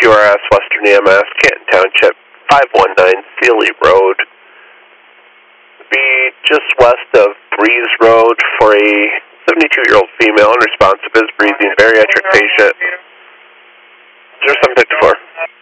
WRS Western EMS, Canton Township, 519 Sealy Road. Be just west of Breeze Road for a 72-year-old female, unresponsive, is breathing, bariatric patient. 0754.